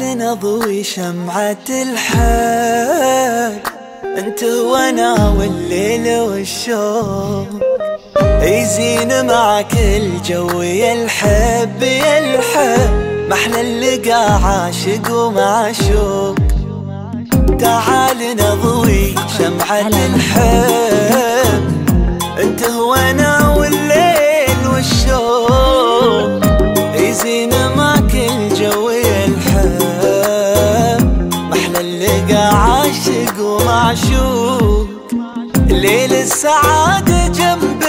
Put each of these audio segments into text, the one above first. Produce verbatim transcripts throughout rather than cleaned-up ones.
تعال نضوي شمعة الحب، انت وانا والليل والشوق، يزين معك الجو يا الحب يا الحب، محلى اللقا عاشق ومعشوق. تعال نضوي شمعة الحب، انت وانا والليل والشوق، يزين معك الجو يا الحب، محلى اللقا عاشق ومعشوق. ليل السعادة جنب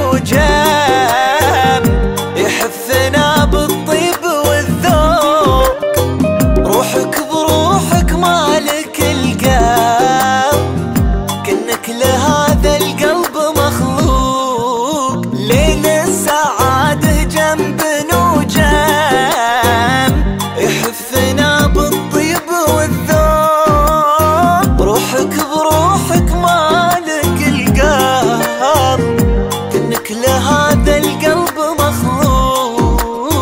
نوجام، يحفنا بالطيب والذوق، روحك بروحك مالك القلب، كأنك لهذا القلب مخلوق. ليل السعادة جنب نوجام، يحفنا بالطيب والذوق، روحك بروحك مالك القلب، كأنك لهذا القلب مخلوق.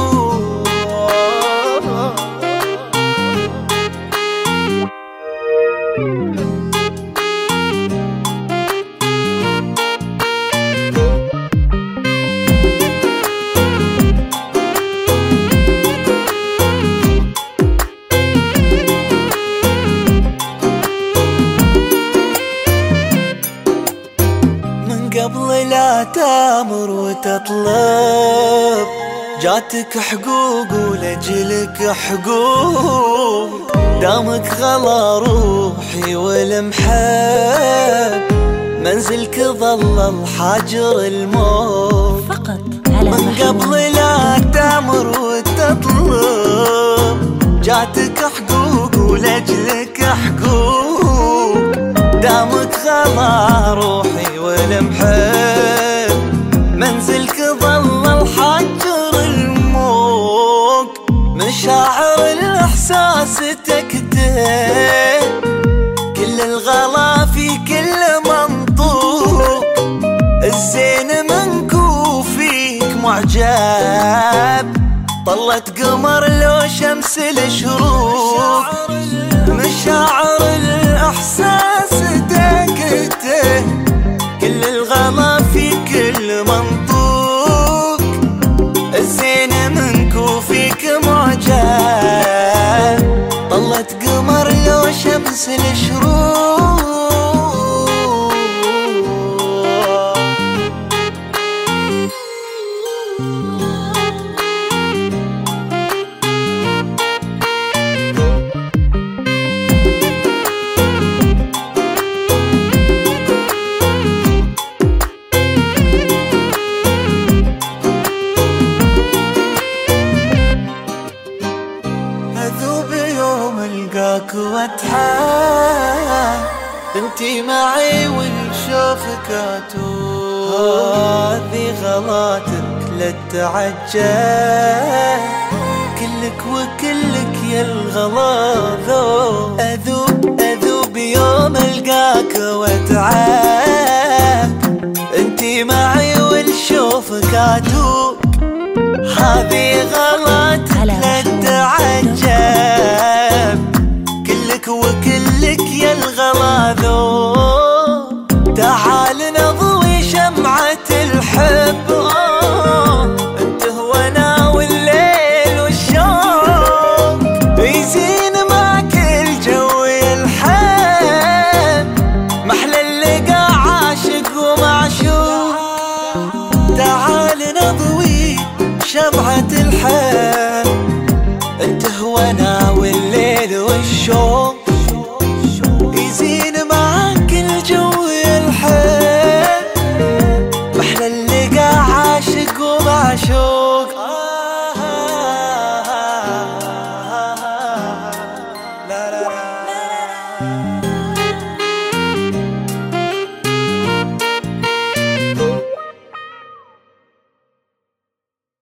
قبل لا تامر وتطلب، جاتك حقوق ولجلك حقوق، دامك غلا روحي والمحب، منزلك ظل الحاجر الموت فقط. من قبل لا تامر وتطلب، جاتك حقوق ولجلك حقوق، دامك غلا روحي والمحب، منزلك ظل الحجر الموق، مشاعر الاحساس تكتب، كل الغلا في كل منطوق، الزين منك وفيك معجب، طلت قمر لو شمس الشروق، مشاعر الاحساس تكتب، كل الغلا في كل منطوق، الزين منك وفيك معجب، طلت قمر لو شمس الشروق. أذوب يوم ألقاك واتحان، انتي معي ونشوفك أتوب، هذي غلاتك لا تعجل، كلك وكلك يا الغلا ذوب. أذوب أذوب يوم ألقاك واتعب، انتي معي ونشوفك أتوب، هذي غلاتك لا تعجب، كلك وكلك يا الغلا ذوب. تعال نضوي شمعة الحب، انت وانا والليل والشوق، يزين معك الجو يا الحب، محلى اللقا عاشق ومعشوق. تعال نضوي شمعة